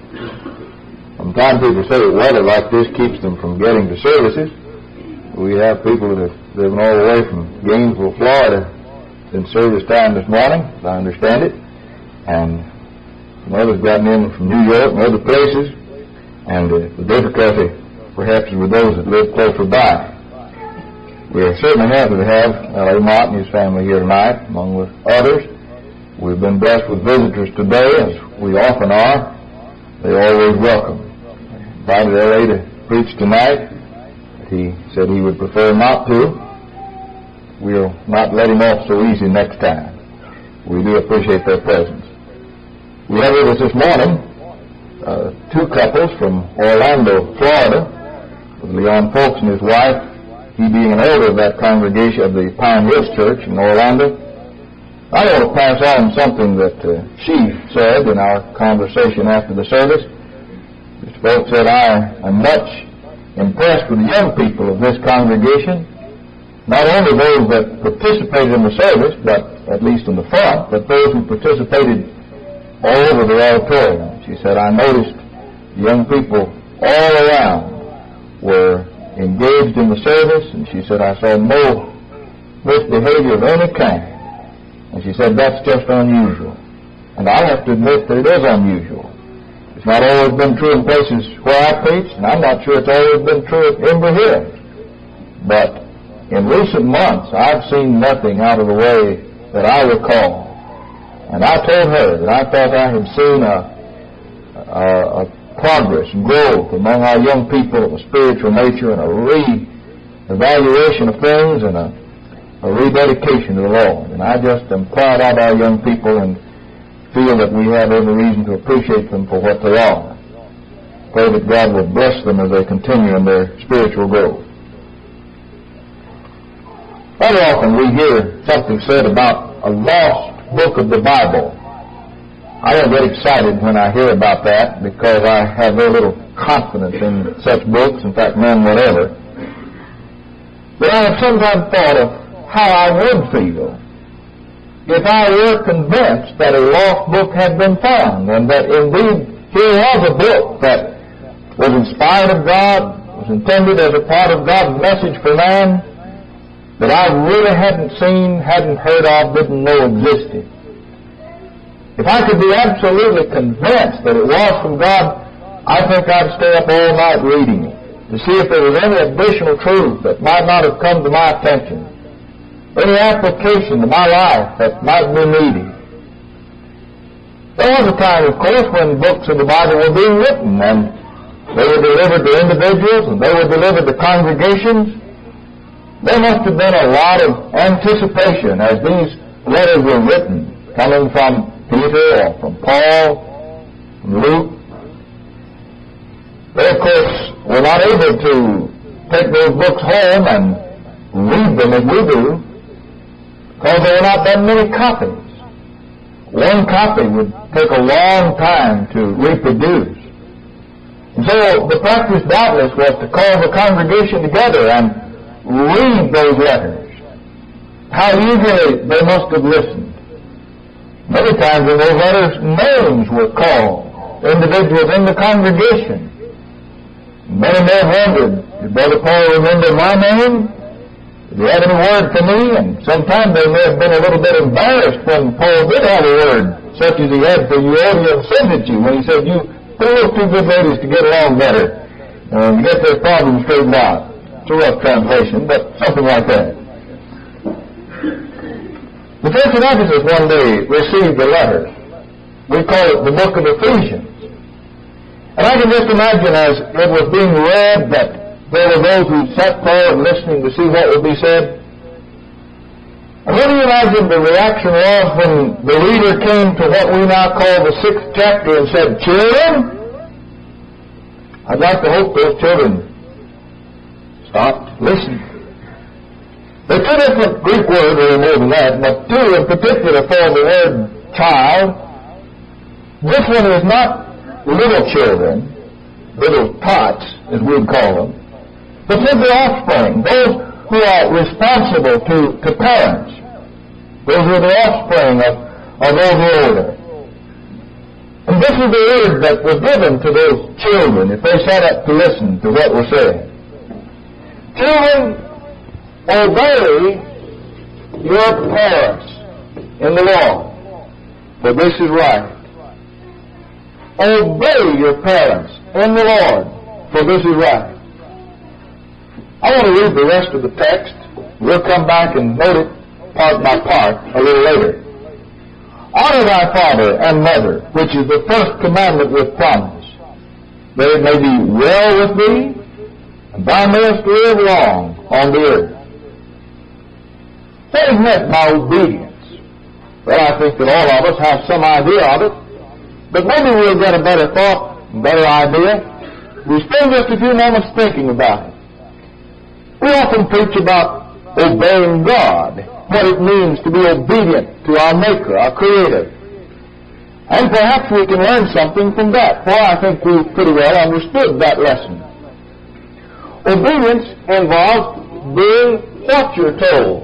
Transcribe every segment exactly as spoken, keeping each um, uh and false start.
Sometimes people say that weather like this keeps them from getting to services. We have people that have driven all the way from Gainesville, Florida, in service time this morning, as I understand it, and some others gotten in from New York and other places, and uh, the difficulty perhaps is with those that live closer by. We are certainly happy to have L A. Mott and his family here tonight, among with others. We've been blessed with visitors today, as we often are. They're always welcome. I invited L A to preach tonight. He said he would prefer not to. We'll not let him off so easy next time. We do appreciate their presence. We have with us this morning uh, two couples from Orlando, Florida, with Leon Folks and his wife, he being an elder of that congregation of the Pine Hills Church in Orlando. I want to pass on something that uh, she said in our conversation after the service. Mister Folks said, I am much impressed with the young people of this congregation, not only those that participated in the service, but at least in the front, but those who participated all over the auditorium. She said, I noticed young people all around were engaged in the service, and she said, I saw no misbehavior of any kind. And she said, that's just unusual. And I have to admit that it is unusual. It's not always been true in places where I preach, and I'm not sure it's always been true at Embry Hills. But in recent months, I've seen nothing out of the way that I recall. And I told her that I thought I had seen a, a, a progress and growth among our young people of a spiritual nature and a re-evaluation of things and a, a rededication to the Lord. And I just am proud of our young people and feel that we have every reason to appreciate them for what they are. Pray that God will bless them as they continue in their spiritual growth. Very often we hear something said about a lost book of the Bible. I don't get excited when I hear about that because I have very little confidence in such books, in fact, none whatever. But I have sometimes thought of how I would feel if I were convinced that a lost book had been found, and that indeed here was a book that was inspired of God, was intended as a part of God's message for man, that I really hadn't seen, hadn't heard of, didn't know existed. If I could be absolutely convinced that it was from God, I think I'd stay up all night reading it to see if there was any additional truth that might not have come to my attention, any application to my life that might be needed. There was a time, of course, when books of the Bible were being written, and they were delivered to individuals, and they were delivered to congregations. There must have been a lot of anticipation as these letters were written, coming from Peter or from Paul, from Luke. They, of course, were not able to take those books home and read them as we do, because there were not that many copies. One copy would take a long time to reproduce. And so the practice doubtless was to call the congregation together and read those letters. How eagerly they must have listened. Many times in those letters, names were called, individuals in the congregation. Many may have wondered, did Brother Paul remember my name? Did he have any word for me? And sometimes they may have been a little bit embarrassed when Paul did have a word, such as he had for Euodia and Syntyche, when he said, you put those two good ladies to get along better and get their problems straightened out. It's a rough translation, but something like that. The church in Ephesus one day received a letter. We call it the book of Ephesians. And I can just imagine as it was being read that there were those who sat forward listening to see what would be said. And what do you imagine the reaction was when the reader came to what we now call the sixth chapter and said, children? I'd like to hope those children stopped listening. There are two different Greek words, or more than that, but two in particular for the word child. This one is not little children, little tots, as we'd call them, but simply offspring, those who are responsible to, to parents. Those who are the offspring of, of those who are older. And And this is the word that was given to those children if they sat up to listen to what was said. Children, obey your parents in the Lord, for this is right. Obey your parents in the Lord, for this is right. I want to read the rest of the text. We'll come back and note it part by part a little later. Honor thy father and mother, which is the first commandment with promise, that it may be well with thee, and thou mayest live long on the earth. What is meant by obedience? Well, I think that all of us have some idea of it, but maybe we'll get a better thought, a better idea. We spend just a few moments thinking about it. We often preach about obeying God, what it means to be obedient to our Maker, our Creator. And perhaps we can learn something from that, for I think we've pretty well understood that lesson. Obedience involves doing what you're told.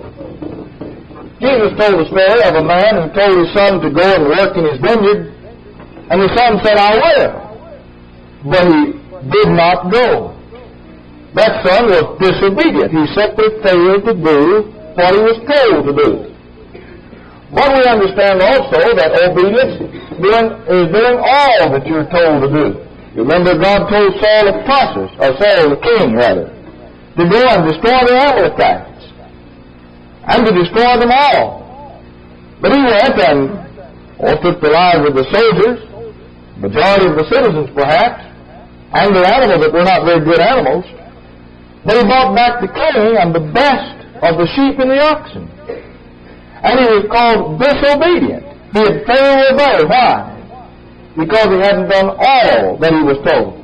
Jesus told the story of a man who told his son to go and work in his vineyard, and the son said, I will. But he did not go. That son was disobedient. He simply failed to do what he was told to do. But we understand also that obedience doing, is doing all that you're told to do. You remember God told Saul of Tarsus, or Saul the king rather, to go and destroy the Amalekites, and to destroy them all. But he went and or took the lives of the soldiers, majority of the citizens perhaps, and the animals that were not very good animals. But he brought back the king and the best of the sheep and the oxen. And he was called disobedient. He had failed to obey. Why? Because he hadn't done all that he was told.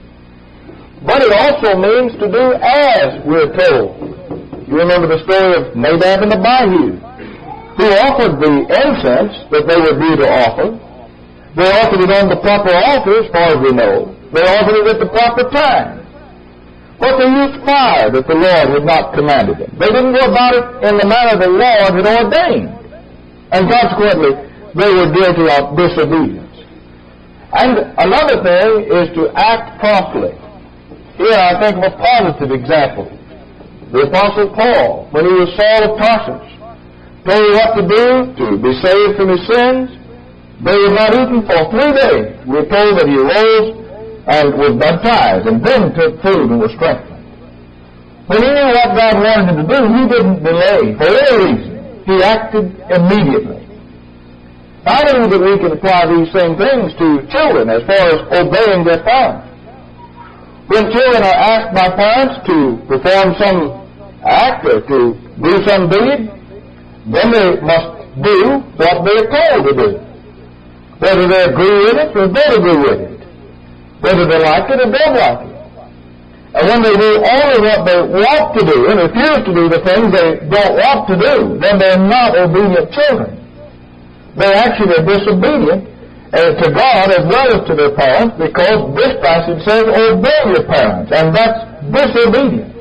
But it also means to do as we're told. You remember the story of Nadab and Abihu, who offered the incense that they were due to offer. They offered it on the proper altar, as far as we know. They offered it at the proper time. But they used fire that the Lord had not commanded them. They didn't go about it in the manner the Lord had ordained. And consequently, they were guilty of disobedience. And another thing is to act promptly. Here I think of a positive example. The Apostle Paul, when he was Saul of Tarsus, told you what to do to be saved from his sins. They were not eaten for three days. We're told that he rose and was baptized, and then took food and was strengthened. When he knew what God wanted him to do, he didn't delay for any reason. He acted immediately. I believe that we can apply these same things to children as far as obeying their parents. When children are asked by parents to perform some act or to do some deed, then they must do what they're told to do. Whether they agree with it or don't agree with it. Whether they like it or don't like it. And when they do only what they want to do and refuse to do the things they don't want to do, then they're not obedient children. They're actually disobedient uh, to God as well as to their parents, because this passage says, obey your parents, and that's disobedience.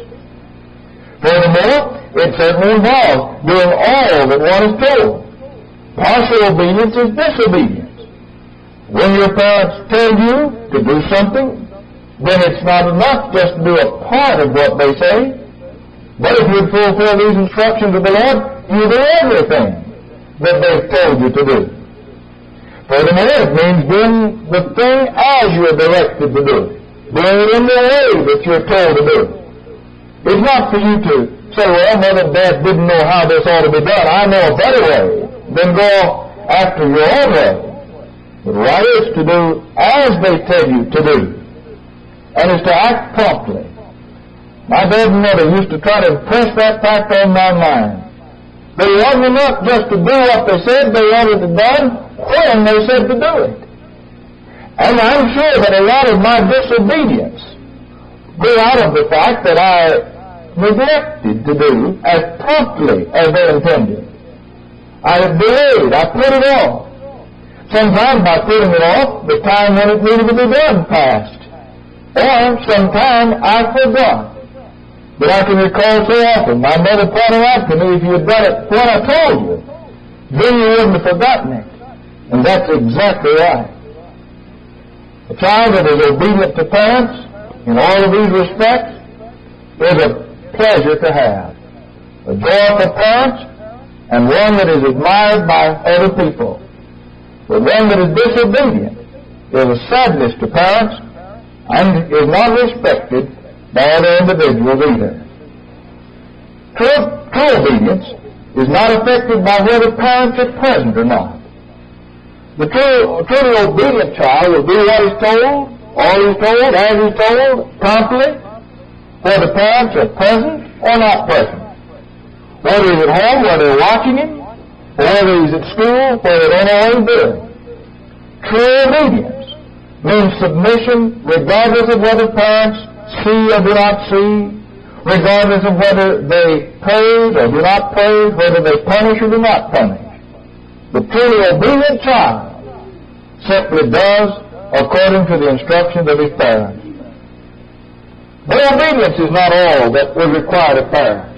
Furthermore, it certainly involves doing all that one is told. Partial obedience is disobedience. When your parents tell you to do something, then it's not enough just to do a part of what they say. But if you fulfill these instructions of the Lord, you do everything that they've told you to do. Furthermore, it means doing the thing as you're directed to do it. Doing it in the way that you're told to do it. It's not for you to say, well, Mother and Dad didn't know how this ought to be done. I know a better way. Then go after your own way. The right is to do as they tell you to do, and is to act promptly. My dad and mother used to try to impress that fact on my mind. But it wasn't enough just to do what they said they wanted it done when they said to do it. And I'm sure that a lot of my disobedience grew out of the fact that I neglected to do as promptly as they intended. I delayed, I put it off. Sometimes by putting it off, the time when it needed to be done passed. Or sometimes I forgot. But I can recall so often my mother pointing out to me, if you had done it when I told you, then you wouldn't have forgotten it. And that's exactly right. A child that is obedient to parents in all of these respects is a pleasure to have. A joy for parents and one that is admired by other people. But one that is disobedient is a sadness to parents and is not respected by other individuals either. True, true obedience is not affected by whether parents are present or not. The true, truly obedient child will do what he's told, all he's told, as he's told, promptly, whether parents are present or not present. Whether he's at home, whether they're watching him, or whether he's at school, whether they don't know what he's doing. True obedience means submission regardless of whether parents see or do not see, regardless of whether they praise or do not praise, whether they punish or do not punish. The truly obedient child simply does according to the instructions of his parents. But obedience is not all that was required of parents.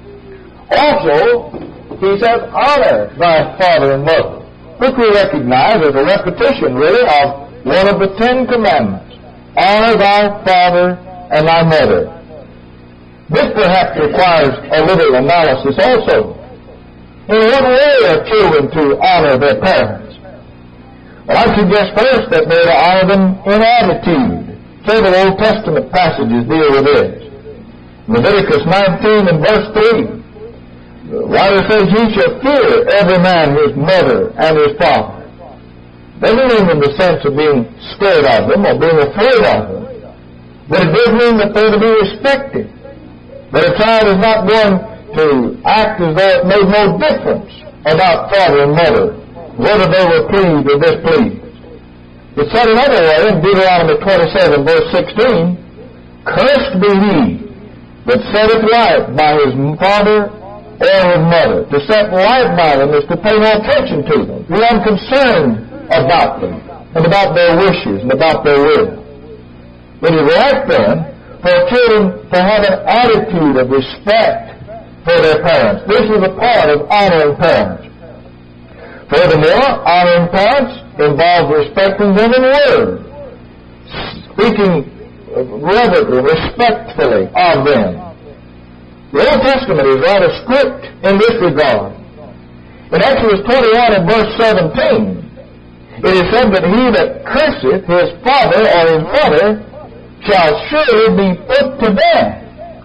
Also, he says, honor thy father and mother, which we recognize as a repetition, really, of one of the Ten Commandments. Honor thy father and thy mother. This perhaps requires a little analysis also. In what way are children to honor their parents? Well, I suggest first that they're to honor them in attitude. Several Old Testament passages deal with this. Leviticus nineteen and verse three, the writer says, ye shall fear every man his mother and his father. Doesn't mean in the sense of being scared of them or being afraid of them, but it does mean that they're to be respected. That a child is not going to act as though it made no difference about father and mother, whether they were pleased or displeased. It's said another way in Deuteronomy twenty-seven, verse sixteen, cursed be he that setteth right by his father or his mother. To set right by them is to pay no attention to them, be unconcerned about them, and about their wishes, and about their will. It is right then for children to have an attitude of respect for their parents. This is a part of honoring parents. Furthermore, honoring parents involves respecting them in word, speaking reverently, respectfully of them. The Old Testament is rather strict in this regard. In Exodus twenty-one and verse seventeen, it is said that he that curseth his father or his mother shall surely be put to death.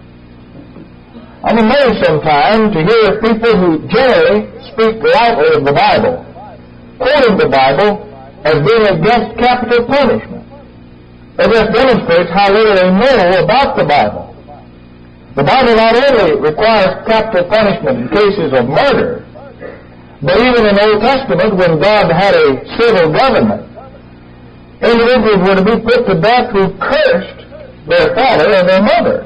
I'm amazed sometimes to hear people who generally speak lightly of the Bible, quoting the Bible as being against capital punishment. It just demonstrates how little they know about the Bible. The Bible not only requires capital punishment in cases of murder, but even in the Old Testament, when God had a civil government, individuals were to be put to death who cursed their father and their mother.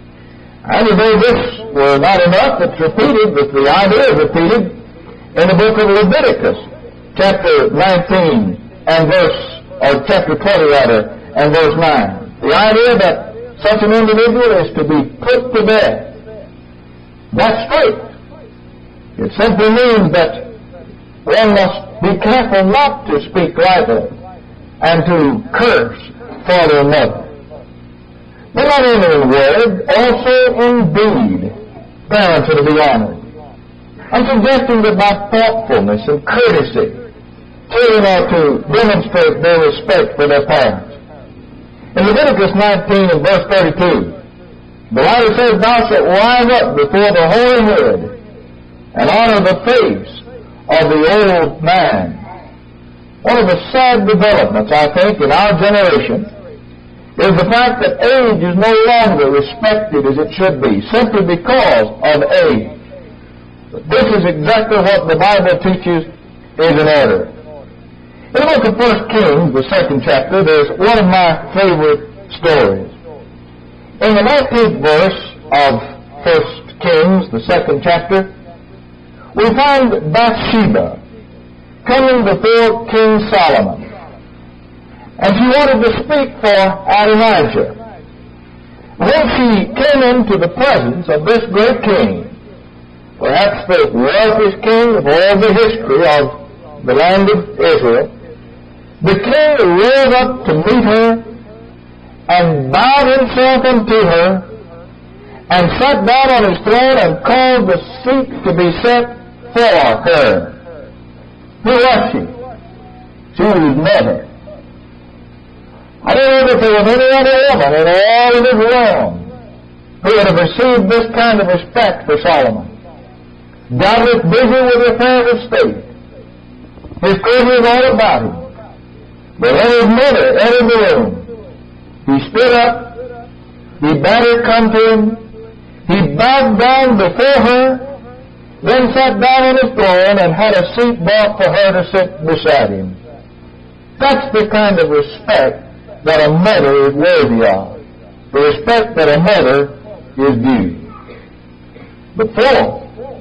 And as though this were not enough, it's repeated, but the idea is repeated in the book of Leviticus, chapter nineteen and verse, or chapter twenty rather, and verse nine. The idea that such an individual is to be put to death. That's straight. It simply means that one must be careful not to speak lightly and to curse father and mother. But not only in word, also in deed, parents are to be honored. I'm suggesting that by thoughtfulness and courtesy, children are to demonstrate their respect for their parents. In Leviticus nineteen and verse thirty-two, the writer says, thou shalt rise up before the holy head and honor the face of the old man. One of the sad developments, I think, in our generation is the fact that age is no longer respected as it should be, simply because of age. But this is exactly what the Bible teaches is in order. In the book of First Kings, the second chapter, there's one of my favorite stories. In the nineteenth verse of First Kings, the second chapter, we find Bathsheba coming before King Solomon. And she wanted to speak for Adonijah. When she came into the presence of this great king, perhaps the wealthiest king of all the history of the land of Israel, The king rose up to meet her, and bowed himself unto her, and sat down on his throne, and caused the seat to be set for her. Who was she? She was his mother. I don't know that there was any other woman in all of his realm who would have received this kind of respect for Solomon. Doubtless busy with the affairs of state. His courtiers all about him. But when his mother entered the room, he stood up, he bade her come to him, he bowed down before her, then sat down on his throne and had a seat brought for her to sit beside him. That's the kind of respect that a mother is worthy of. The respect that a mother is due. But fourth,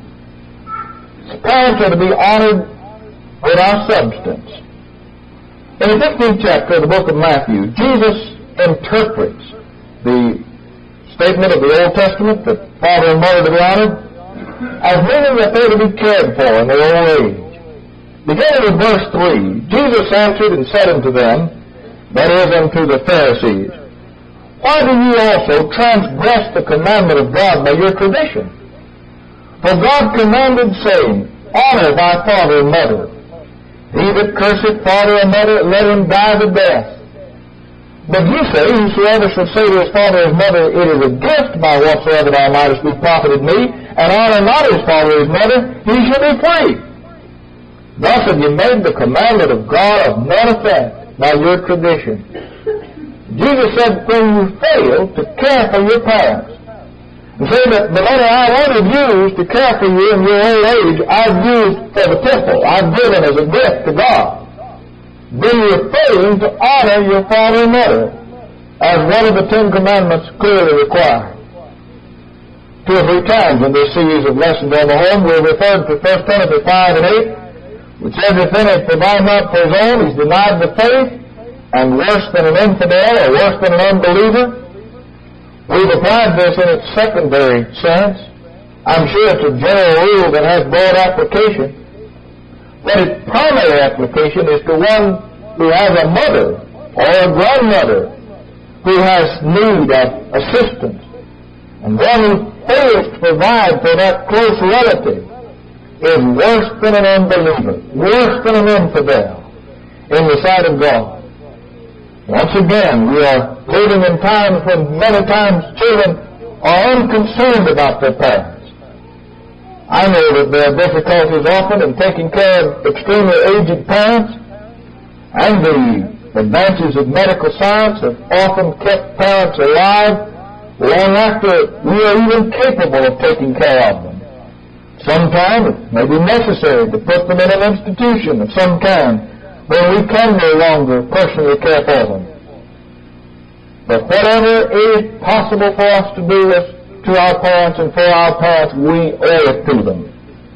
parents are to be honored without substance. In the fifteenth chapter of the book of Matthew, Jesus interprets the statement of the Old Testament that father and mother to be honored as meaning that they're to be cared for in their old age. Beginning with verse three, Jesus answered and said unto them, that is, unto the Pharisees, why do ye also transgress the commandment of God by your tradition? For God commanded, saying, honor thy father and mother. He that curseth father and mother, let him die the death. But ye say, whosoever shall say to his father or his mother, it is a gift by whatsoever thou mightest be profited me, and honor not his father or his mother, he shall be free. Thus have ye made the commandment of God of none effect by your tradition. Jesus said, when you fail to care for your parents, and say that the money I wanted used to care for you in your old age, I've used for the temple, I've given as a gift to God, then you're failing to honor your father and mother, as one of the Ten Commandments clearly requires. Two or three times in this series of lessons on the home, we've referred to First Timothy five and eight, which says, if any provide not for his own, he's denied the faith, and worse than an infidel or worse than an unbeliever. We've applied this in its secondary sense. I'm sure it's a general rule that has broad application. But its primary application is to one who has a mother or a grandmother who has need of assistance, and one who fails to provide for that close relative is worse than an unbeliever, worse than an infidel in the sight of God. Once again, we are living in times when many times children are unconcerned about their parents. I know that there are difficulties often in taking care of extremely aged parents, and the advances of medical science have often kept parents alive long after we are even capable of taking care of them. Sometimes it may be necessary to put them in an institution of some kind where we can no longer personally care for them. But whatever is possible for us to do to our parents and for our parents, we owe it to them.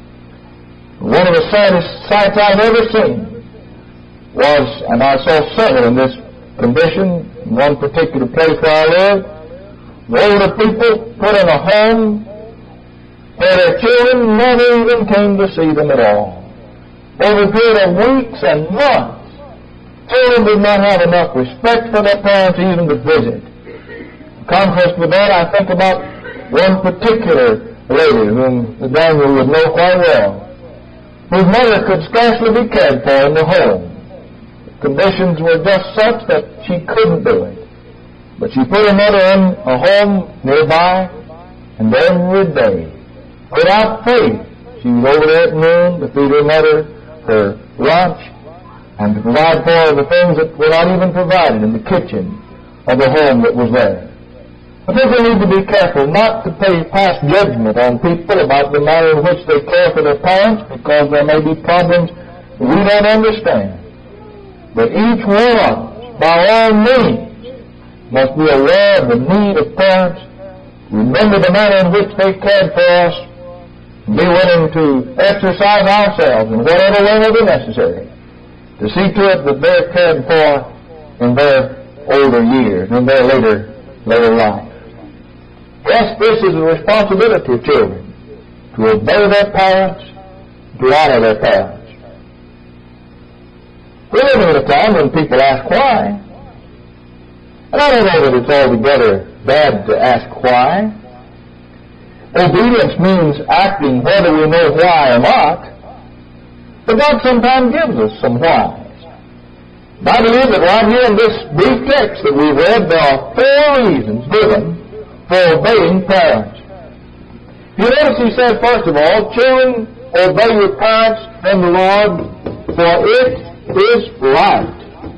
One of the saddest sights I've ever seen was, and I saw several in this condition, in one particular place where I lived, older people put in a home where their children never even came to see them at all. Over a period of weeks and months, children did not have enough respect for their parents even to visit. In contrast with that, I think about one particular lady whom Daniel would know quite well, whose mother could scarcely be cared for in the home. The conditions were just such that she couldn't do it. But she put her mother in a home nearby, and every day, without faith, she was over there at noon to feed her mother her lunch, and to provide for her the things that were not even provided in the kitchen of the home that was there. I think we need to be careful not to pay pass judgment on people about the manner in which they care for their parents, because there may be problems we don't understand. But each one of us, by all means, must be aware of the need of parents, remember the manner in which they cared for us, and be willing to exercise ourselves in whatever way may be necessary to see to it that they're cared for in their older years, in their later, later life. Yes, this is the responsibility of children, to obey their parents, to honor their parents. We're living in a time when people ask why. And I don't know that it's altogether bad to ask why. Obedience means acting whether we know why or not. But God sometimes gives us some whys. I believe that right here in this brief text that we've read, there are four reasons given for obeying parents. You notice he says, first of all, children, obey your parents in the Lord, for it is right.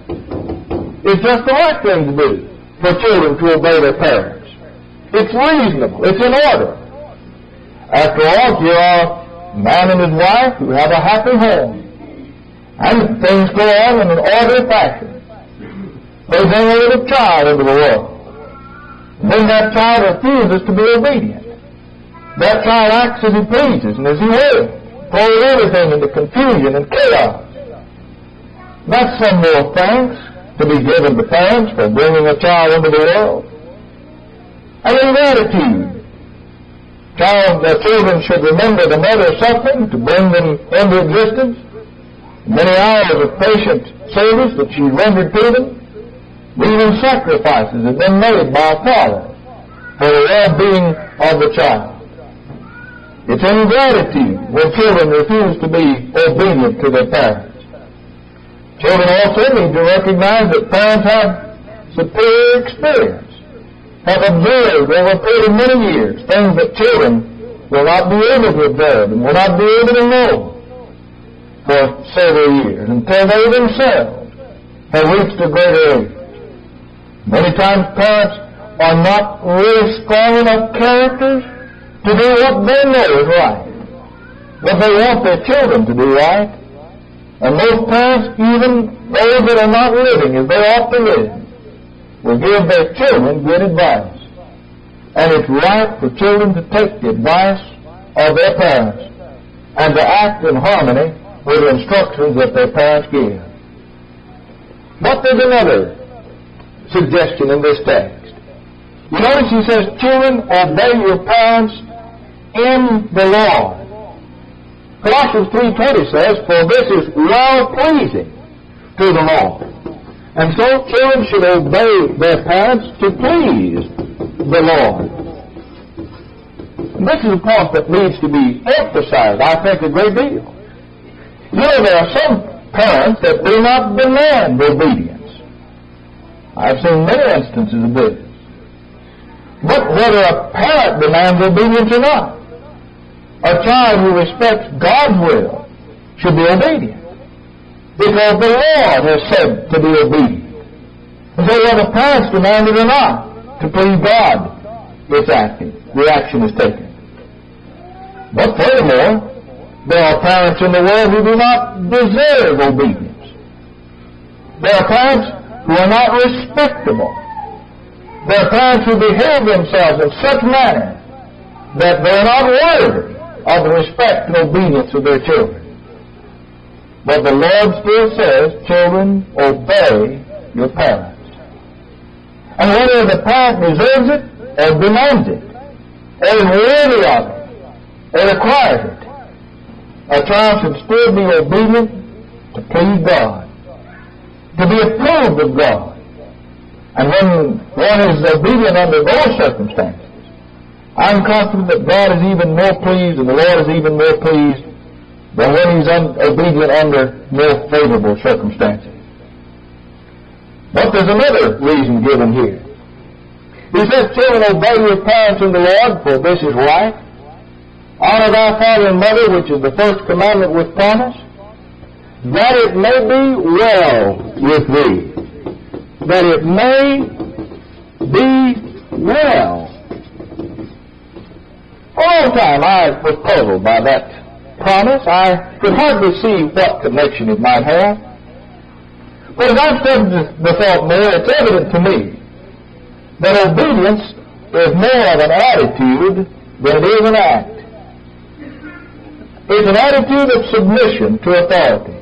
It's just the right thing to do for children to obey their parents. It's reasonable. It's in order. After all, here are a man and his wife who have a happy home. And things go on in an orderly fashion. They bring a little child into the world. And then that child refuses to be obedient. That child acts as he pleases and as he will, throwing everything into confusion and chaos. That's some more thanks to be given to parents for bringing a child into the world. And in gratitude, child, their children should remember the mother's suffering to bring them into existence. Many hours of patient service that she rendered to them, even sacrifices have been made by a father for the well-being of the child. It's ingratitude when children refuse to be obedient to their parents. Children also need to recognize that parents have superior experience, have observed over a period of many years things that children will not be able to observe and will not be able to know for several years until they themselves have reached a greater age. Many times parents are not really strong enough characters to do what they know is right, but they want their children to do right. And most parents, even those that are not living as they ought to live, will give their children good advice. And it's right for children to take the advice of their parents and to act in harmony with the instructions that their parents give. But there's another suggestion in this text. You notice he says, children, obey your parents in the Lord. Colossians three twenty says, for this is well-pleasing to the Lord. And so children should obey their parents to please the Lord. And this is a point that needs to be emphasized, I think, a great deal. You know, there are some parents that do not demand obedience. I've seen many instances of this. But whether a parent demands obedience or not, a child who respects God's will should be obedient, because the Lord has said to be obedient. And so whether parents demand it or not, to please God, it's acting. The action is taken. But furthermore, there are parents in the world who do not deserve obedience. There are parents who are not respectable. There are parents who behave themselves in such manner that they are not worthy of the respect and obedience of their children. But the Lord still says, children, obey your parents. And whether the parent deserves it or demands it, or is worthy of it, or requires it, a child should still be obedient to please God, to be approved of God. And when one is obedient under those circumstances, I'm confident that God is even more pleased and the Lord is even more pleased than when he's un- obedient under more favorable circumstances. But there's another reason given here. He says, children, obey your parents in the Lord, for this is right. Honor thy father and mother, which is the first commandment with promise, that it may be well with thee. That it may be well. For a long time I was puzzled by that promise. I could hardly see what connection it might have. But as I've studied the thought more, it's evident to me that obedience is more of an attitude than it is an act. It's an attitude of submission to authority.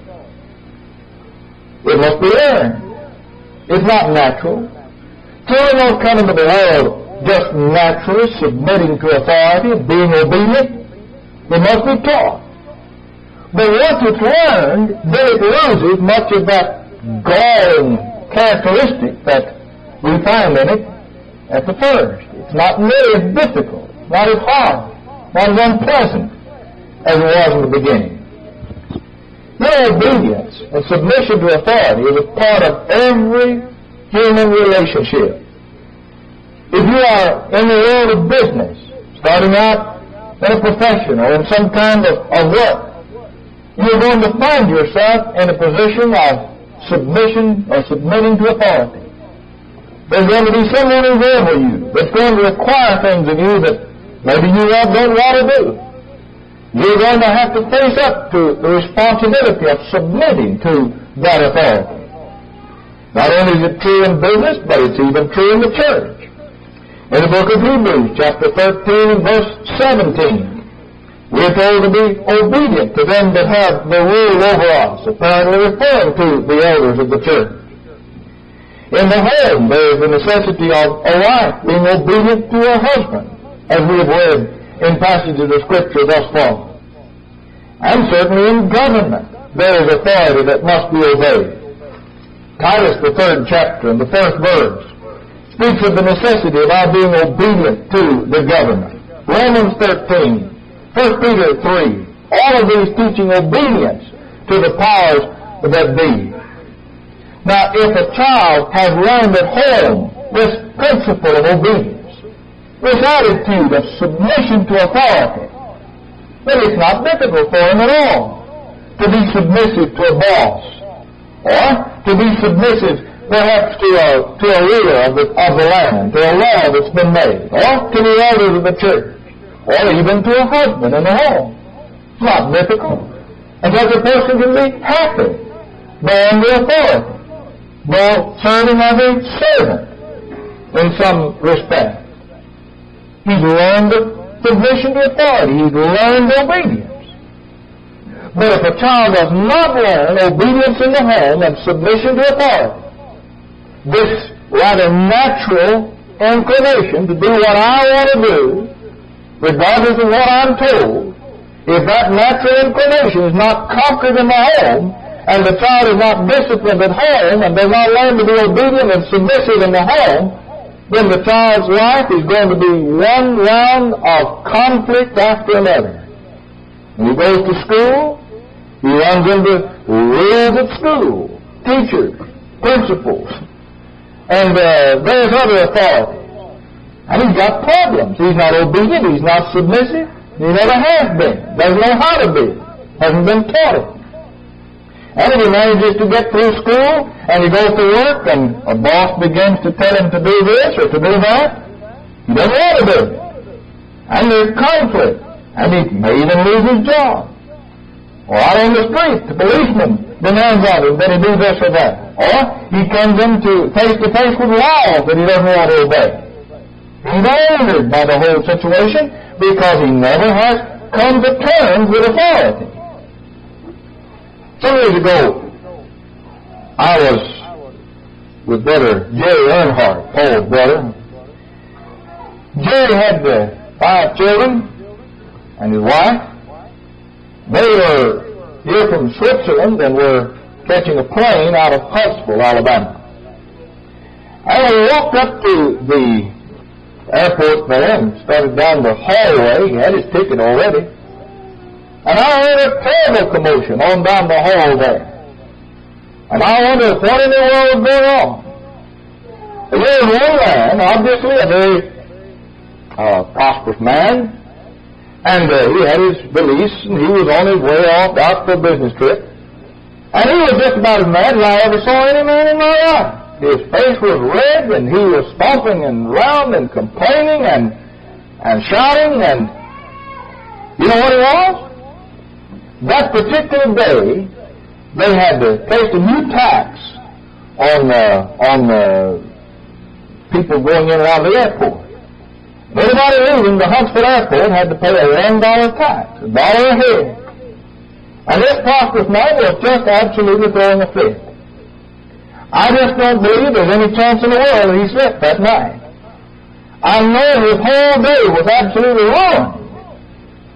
It must be learned. It's not natural. Children don't come into the world just naturally submitting to authority, being obedient. It must be taught. But once it's learned, then it loses much of that galling characteristic that we find in it at the first. It's not nearly as difficult, not as hard, not as unpleasant as it was in the beginning. Now, obedience and submission to authority is a part of every human relationship. If you are in the world of business, starting out in a profession or in some kind of, of work, you're going to find yourself in a position of submission or submitting to authority. There's going to be someone who's over you that's going to require things of you that maybe you don't want to do. You're going to have to face up to the responsibility of submitting to that authority. Not only is it true in business, but it's even true in the church. In the book of Hebrews, chapter thirteen and verse seventeen, we're told to be obedient to them that have the rule over us, apparently referring to the elders of the church. In the home, there is the necessity of a wife being obedient to her husband, as we have read in passages of Scripture thus far. And certainly in government, there is authority that must be obeyed. Titus, the third chapter, and the first verse, speaks of the necessity of our being obedient to the government. Romans thirteen, First Peter three, all of these teaching obedience to the powers that be. Now, if a child has learned at home this principle of obedience, this attitude of submission to authority, then it's not difficult for him at all to be submissive to a boss, or to be submissive perhaps to a, to a ruler of the, of the land, to a law that's been made, or to the elders of the church, or even to a husband in the home. It's not difficult. And such a person can be happy by under authority, by serving as a servant in some respect. He's learned submission to authority. He's learned obedience. But if a child does not learn obedience in the home and submission to authority, this rather natural inclination to do what I want to do, regardless of what I'm told, if that natural inclination is not conquered in the home, and the child is not disciplined at home, and does not learn to be obedient and submissive in the home, then the child's life is going to be one round of conflict after another. When he goes to school, he runs into rules at school, teachers, principals, and uh, various other authorities. And he's got problems. He's not obedient. He's not submissive. He never has been. Doesn't know how to be. Hasn't been taught it. And if he manages to get through school and he goes to work and a boss begins to tell him to do this or to do that, he doesn't want to do it. And there's conflict. And he may even lose his job. Or out on the street, the policeman demands of him that he do this or that. Or he comes into face to face with laws that he doesn't want to obey. He's angered by the whole situation because he never has come to terms with authority. Some years ago, I was with Brother Jerry Earnhardt, Paul's brother. Jerry had uh, five children and his wife. They were here from Switzerland and were catching a plane out of Huntsville, Alabama. And we walked up to the airport there and started down the hallway. He had his ticket already. And I heard a terrible commotion on down the hall there. And I wondered what in the world was going on. There was one man, obviously a very uh, prosperous man, and uh, he had his valise, and he was on his way off out for a business trip. And he was just about as mad as I ever saw any man in my life. His face was red, and he was stomping and round and complaining and and shouting, and you know what it was? That particular day, they had uh, placed a new tax on uh, on uh, people going in and out of the airport. Anybody leaving the Huntsville airport had to pay a one dollar tax, a dollar a head. And this prosperous man was just absolutely throwing a fit. I just don't believe there's any chance in the world that he slept that night. I know his whole day was absolutely ruined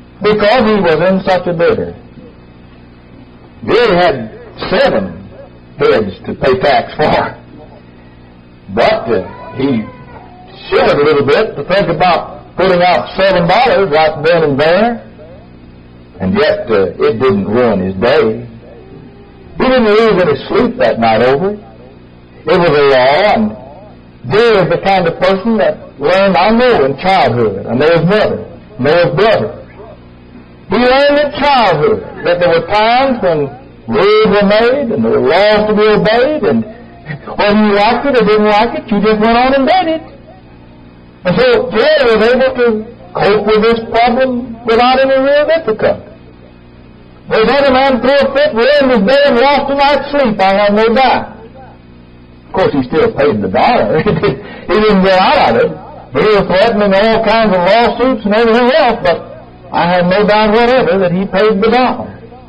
because he was in such a bitter. Jerry had seven heads to pay tax for. But uh, he shivered a little bit to think about putting out seven dollars right then and there, and yet uh, it didn't ruin his day. He didn't lose any sleep that night over it. It was a law, and Jerry is the kind of person that learned, I know, in childhood. I know his mother, I know his brothers. He learned in childhood that there were times when rules were made and there were laws to be obeyed, and whether you liked it or didn't like it, you just went on and did it. And so Jerry was able to cope with this problem without any real difficulty. There's other man threw a fit, ruined his day, and lost a night's sleep, I have no doubt. Of course, he still paid the dollar. He didn't get out of it. He was threatening all kinds of lawsuits and everything else, but I have no doubt whatever that he paid the dollar.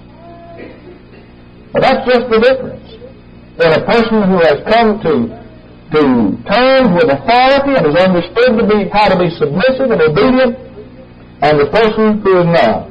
But that's just the difference. That a person who has come to to terms with authority and has understood to be how to be submissive and obedient, and the person who is not.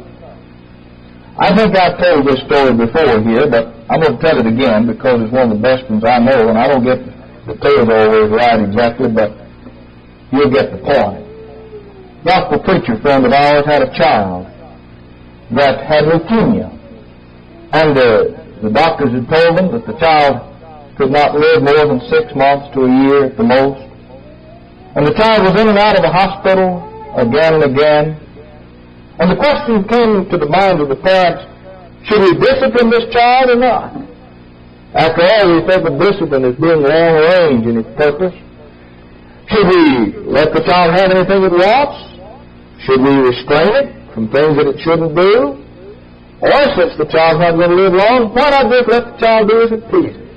I think I've told this story before here, but I'm going to tell it again because it's one of the best ones I know, and I don't get the details always right exactly, but you'll get the point. Gospel preacher friend of ours had a child that had leukemia, and uh, the doctors had told him that the child could not live more than six months to a year at the most. And the child was in and out of the hospital again and again. And the question came to the mind of the parents, should we discipline this child or not? After all, we think of discipline as being long range in its purpose. Should we let the child have anything it wants? Should we restrain it from things that it shouldn't do? Or since the child's not going to live long, why not just let the child do as it pleases?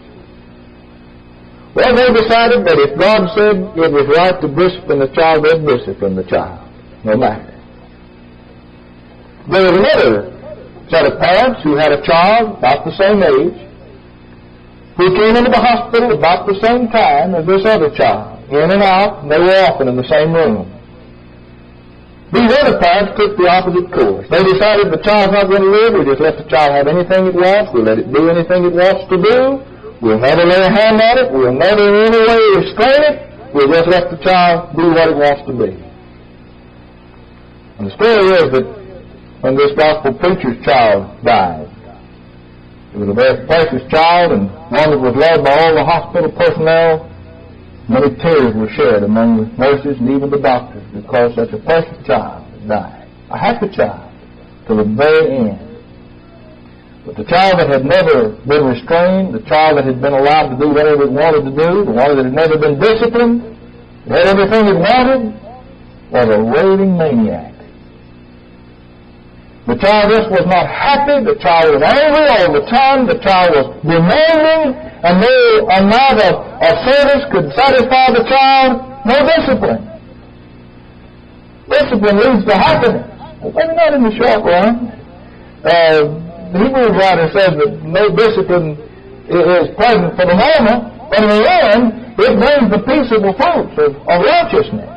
Well, they decided that if God said it was right to discipline the child, they'd discipline the child, no matter. There was another set of parents who had a child about the same age who came into the hospital about the same time as this other child, in and out, and they were often in the same room. These other parents took the opposite course. They decided the child's not going to live, we just let the child have anything it wants, we'll let it do anything it wants to do, we'll never lay a hand on it, we'll never in any way restrain it, we'll just let the child do what it wants to be. And the story is that when this gospel preacher's child died, it was a very precious child and one that was loved by all the hospital personnel. Many tears were shed among the nurses and even the doctors because such a precious child had died. A happy child till the very end. But the child that had never been restrained, the child that had been allowed to do whatever it wanted to do, the one that had never been disciplined, that had everything it wanted, was a raving maniac. The child just was not happy. The child was angry all the time. The child was demanding, and no amount of, of service could satisfy the child. No discipline. Discipline leads to happiness. Well, maybe not in the short run. Uh, the Hebrews writer says that no discipline is present for the moment, but in the end, it brings the peaceable fruits of, of righteousness.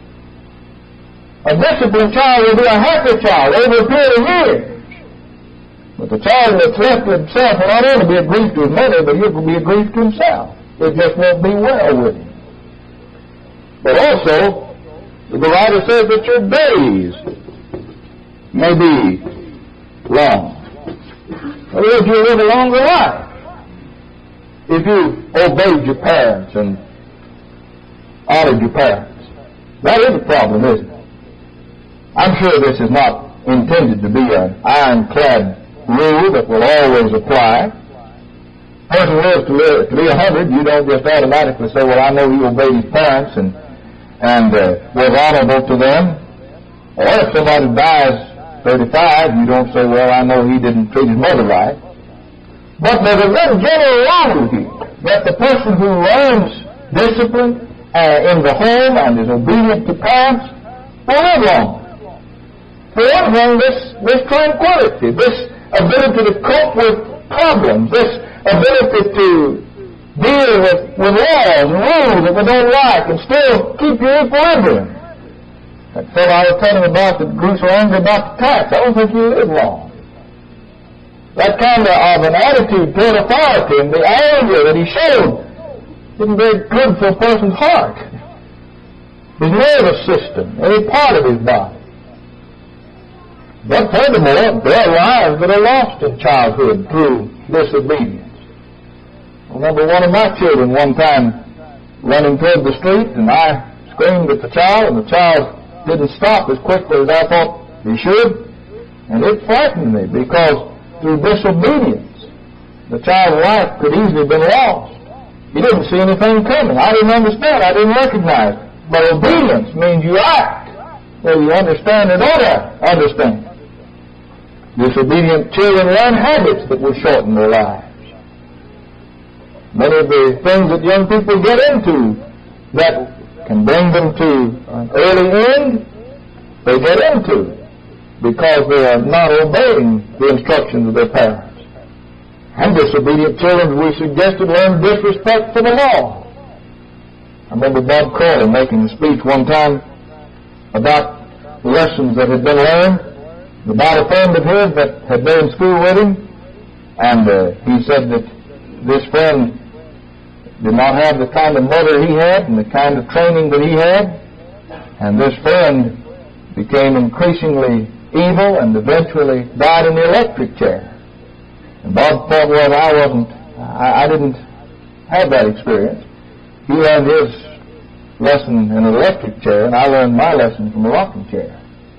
A disciplined child will be a happy child over a period of years. But the child that's left to himself will not only be a grief to his mother, but he'll be a grief to himself. It just won't be well with him. But also, the writer says that your days may be long. In other words, you'll live a longer life if you obeyed your parents and honored your parents. That is a problem, isn't it? I'm sure this is not intended to be an ironclad rule that will always apply. A person lives to, live, to be a hundred, you don't just automatically say, well, I know he obeyed his parents and, and uh, was honorable to them. Or if somebody dies thirty-five, you don't say, well, I know he didn't treat his mother right. But there's a very general rule here that the person who learns discipline uh, in the home and is obedient to parents will live longer. For one thing, this, this tranquility, this ability to cope with problems, this ability to deal with, with laws and rules that we don't like and still keep your equilibrium. That fellow I was telling about that grew so angry about the tax, I don't think he'll live long. that kind of an attitude toward authority and the anger that he showed isn't very good for a person's heart, his nervous system, any part of his body. But furthermore, there are lives that are lost in childhood through disobedience. I remember one of my children one time running toward the street, and I screamed at the child, and the child didn't stop as quickly as I thought he should, and it frightened me because through disobedience, the child's life could easily have been lost. He didn't see anything coming. I didn't understand. I didn't recognize. But obedience means you act, whether you understand or don't understand. Disobedient children learn habits that will shorten their lives. Many of the things that young people get into that can bring them to an early end, they get into because they are not obeying the instructions of their parents. And disobedient children, we suggested, learn disrespect for the law. I remember Bob Crowley making a speech one time about lessons that had been learned about a friend of his that had been in school with him, and uh, he said that this friend did not have the kind of mother he had and the kind of training that he had, and this friend became increasingly evil and eventually died in the electric chair. And Bob thought, well, I wasn't, I, I didn't have that experience. He learned his lesson in an electric chair, and I learned my lesson from a rocking chair.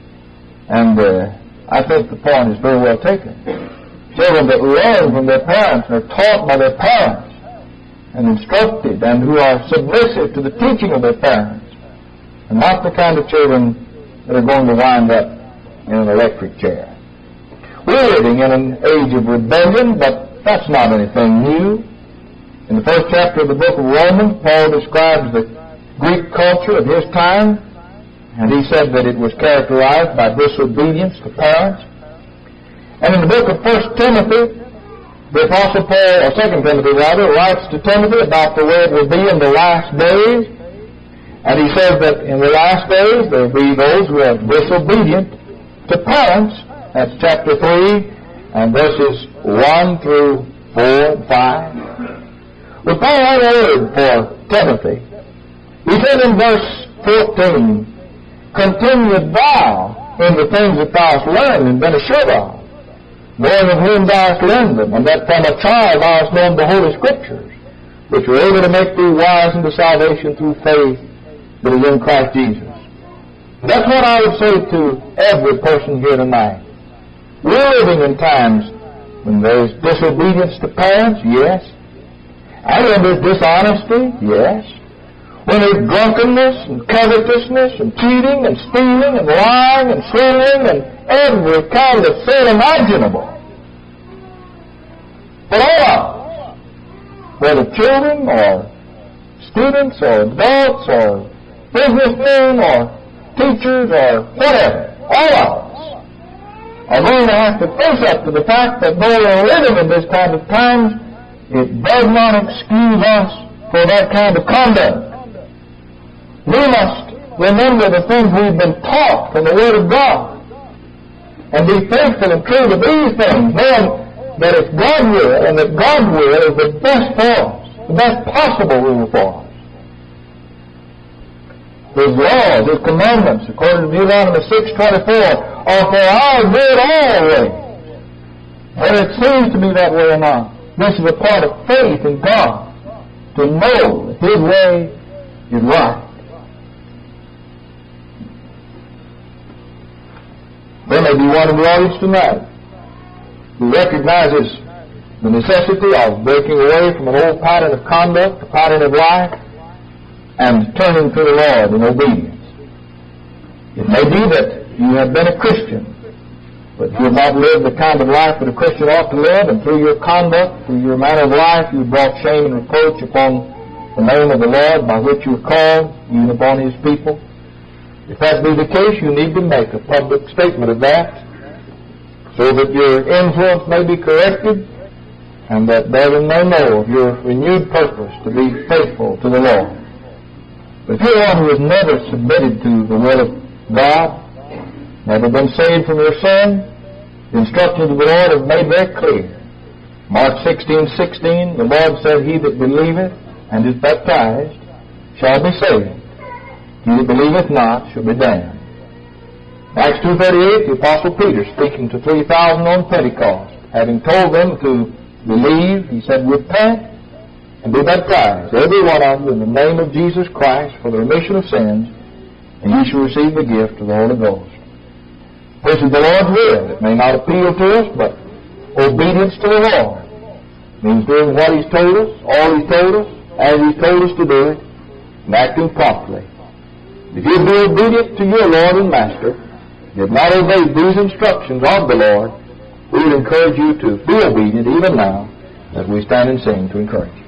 And uh, I think the point is very well taken. Children that learn from their parents and are taught by their parents and instructed and who are submissive to the teaching of their parents are not the kind of children that are going to wind up in an electric chair. We're living in an age of rebellion, but that's not anything new. In the first chapter of the book of Romans, Paul describes the Greek culture of his time, and he said that it was characterized by disobedience to parents. And in the book of First Timothy, the Apostle Paul, or Second Timothy rather, writes to Timothy about the way it will be in the last days. And he says that in the last days there will be those who are disobedient to parents. That's chapter three, and verses one through four and five. Well, Paul had a word for Timothy. He said in verse fourteen, "Continue thou in the things that thou hast learned and been assured of, knowing of whom thou hast learned them, and that from a child thou hast known the Holy Scriptures, which are able to make thee wise unto salvation through faith that is in Christ Jesus." That's what I would say to every person here tonight. We're living in times when there's disobedience to parents, yes. And when there's dishonesty, yes. When there's drunkenness and covetousness and cheating and stealing and lying and swindling and every kind of sin imaginable. But all of us, whether children or students or adults or businessmen or teachers or whatever, all of us are going to have to face up to the fact that though we're living in this kind of times, it does not excuse us for that kind of conduct. We must remember the things we've been taught from the Word of God and be faithful and true to these things, knowing that it's God's will and that God's will is the best for us, the best possible will for us. His laws, His commandments, according to Deuteronomy six twenty-four, are for our good always. Whether it seems to be that way or not, this is a part of faith in God, to know that His way is right. There may be one in the audience tonight who recognizes the necessity of breaking away from an old pattern of conduct, a pattern of life, and turning to the Lord in obedience. It may be that you have been a Christian, but you have not lived the kind of life that a Christian ought to live, and through your conduct, through your manner of life, you have brought shame and reproach upon the name of the Lord by which you are called, even upon His people. If that be the case, you need to make a public statement of that so that your influence may be corrected and that brethren may know of your renewed purpose to be faithful to the Lord. But if you're one who has never submitted to the will of God, never been saved from your sin, The instructions of the Lord are made very clear. Mark sixteen sixteen, the Lord said, He that believeth and is baptized shall be saved. He that believeth not shall be damned. Acts two thirty-eight, the Apostle Peter, speaking to three thousand on Pentecost, having told them to believe, he said, repent and be baptized, every one of you, in the name of Jesus Christ for the remission of sins, and ye shall receive the gift of the Holy Ghost. This is the Lord's will. It may not appeal to us, but obedience to the Lord means doing what He's told us, all He's told us, as He's told us to do it, and acting promptly. If you be obedient to your Lord and Master, you have not obeyed these instructions of the Lord, we would encourage you to be obedient even now as we stand and sing to encourage you.